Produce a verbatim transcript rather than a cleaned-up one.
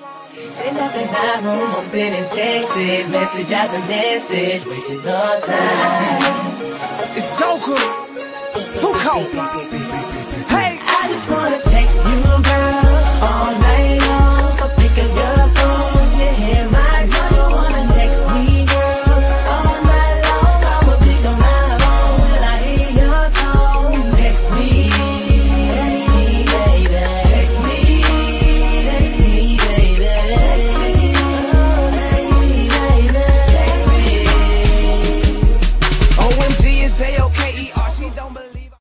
Sitting up in my room, I'm sending texts, message after message, wasting no time. It's so good, too cold.